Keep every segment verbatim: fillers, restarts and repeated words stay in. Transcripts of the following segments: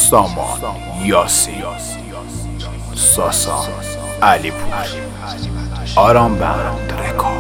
سامان، یاسین، ساسان، علی پور، آرام بند، رکورد.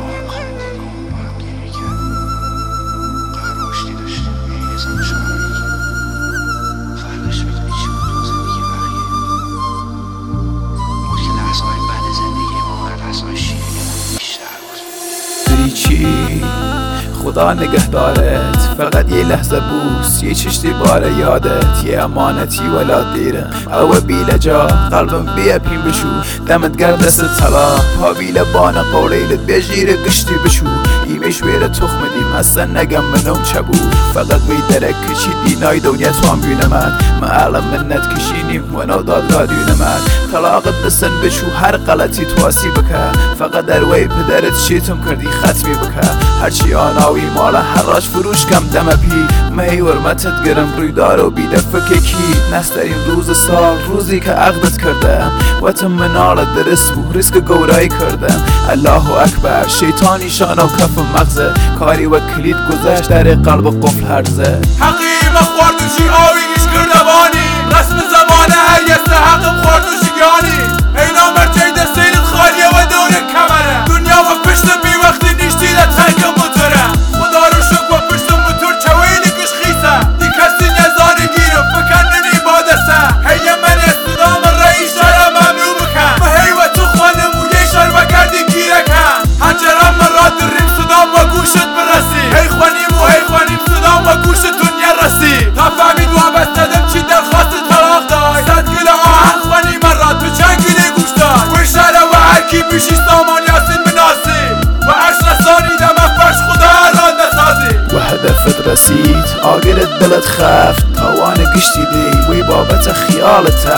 چی؟ خدا نگهدارت، فقط یه لحظه بوس، یه چشتی باره یادت، یه امانتی ولا دیرم او بیل جا قلبم بیا پین بشو، دمت گرد دست طلا پا بیل بان قولیلت بجیر گشتی بشو، ایمش ویره تخم دیم اصلا نگم منم چبو، فقط وی درک کشیدی نای دنیا تو هم بیونمد ما علم منت کشینیم و نو داد رادیونمد طلاقت دستن بشو هر غلطی تواسی بکه، فقط در وی پدرت شیطم کردی ختمی بکه، هرچی آناوی مالا حراج فروش کم دم پی می ورمتت گرم روی دار و بیدفک کی نسترین روز سال روزی که عقدت کردم و تم منال درست بو ریسک گورایی کردم. الله اکبر شیطانی شان و کف مغزه کاری و کلید گذشت در قلب قفل هرزه حقیم خوردوشی آویگیش کردوانی رسم زمان هر یست حقم خوردوشی گانی اینا مرجعی در سیلت خالیه و دور کمره دنیا و پشت بی وقتی نیشتی در تنگ موتوره خدا رو شک و پشت موتور چوینی کش خیسه دی کسی نزانی گیره فکننی بادسه هی من استدام رئیس شرم ممنوع بکن و هی و تو خوانم و یه شر و گردی گیره کن هنجرم من را دریم صدام و گوشت برسی هی خوانیم و هی خوانیم صدام و گوشت دنیا رسی تا فهمید و بستدم چی درخواست طلاق دای صد گل آهن خوانی من را تو چند گلی گوش دای و شهره و هرکی بیشی سامان یاسین مناسی و عرش رسانیدم افرش خدا را نسازی و هدفت رسید آگرت دلت خفت توان گشتی دی وی بابت خیالت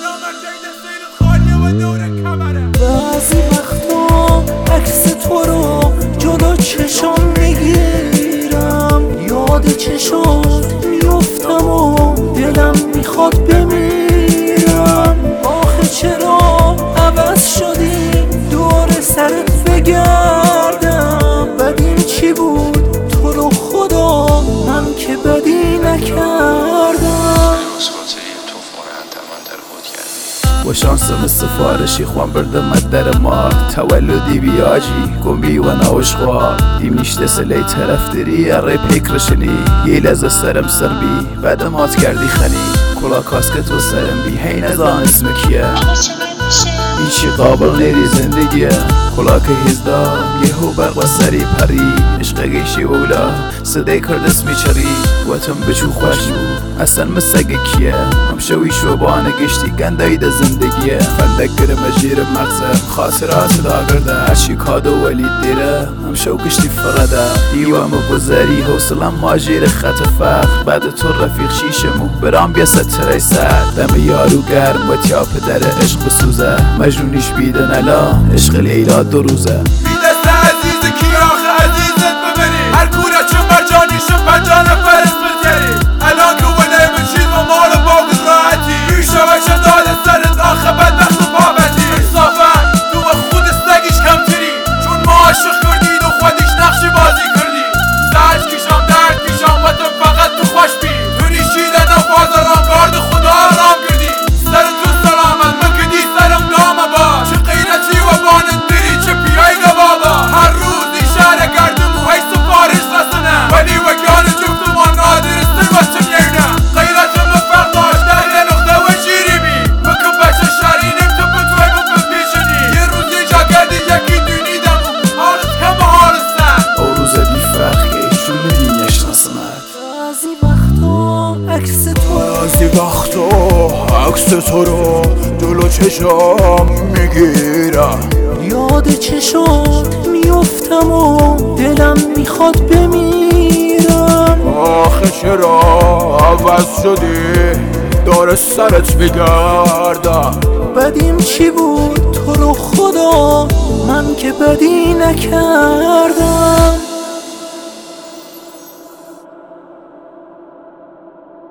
بعضی وقتا عکس تو رو جلو چشم میگیرم یاد چشات میفتم و دلم میخواد بمیرم آخه چرا عوض شدی دور سرت بگردم بدین چی بود تو رو خدا من که بدی نکردم و شانسم سفارشی خوان بردم در مار تولدی بیاجی گمی و نوشخوار دیم نیشته سلی طرف دری اره پیکرشنی یه لحظه سرم سر بی بعدم هات کردی خنی کلا کاسکت و سرم بی هی نزان اسم کیه ایچی قابل نیری زندگیه کلا که هزدام یهو برق و سری پری عشق گیشی اولا صدای کرد اسمی چری و تم بچو خوش بود اصلا مسگه کیه هم شوی شوبانه گشتی گندایی ده زندگیه فندک گرم جیر مغزه خاطرات دا کرده هرچی کادو ولید دیره هم شو گشتی فرده دیوام گذری حوصلم ماجیر خط فخر بعد تو رفیق شیشمو برام بیاست تری سر دم یارو گرم و تیا پدر عشق بسوزه مجنونیش بیدن الان عشق لیلا دو روزه بیدست عزیز کی آخه عزیزت ببری هر کوره چون مرجانیشون پنجان فرس بلگری الان که ونه بشید و مال باقی راحتی یوشه و شداد سرت آخه بدبخت و بابتی انصافا تو و خود سگیش کمتری چون ما عاشق کردید و خودیش نقشی بازی کردی سرش کشام درد کشام و تو فقط تو خوش بی تو نیشیدن و بازاران گارد خدا آرام کردی سر تو سلامت من کدی سرم نامه با چه غیرتی و بانت بری چه پیای گوابا هر روز این شهر گردم و هی سفارش رسنه ولی وگان جفتمان نادر سلوتم یعنه غیرتم فرق داشت در یه نقطه و جیری بی بکن بچه شهرینم تو بتوی بکن پیشنی یه روز یه جا گردی یکی دونیدم و حالت کم حالستن او روز بی فرقی ایشون ندینش نسمت بعضی وقتا عکس تو بعضی وقتا عکس تو رو جلو چشم میگیرم یاد چشات میفتم و دلم میخواد بمیرم آخه چرا عوض شدی دور سرت بگردم بدیم چی بود تو رو خدا من که بدی نکردم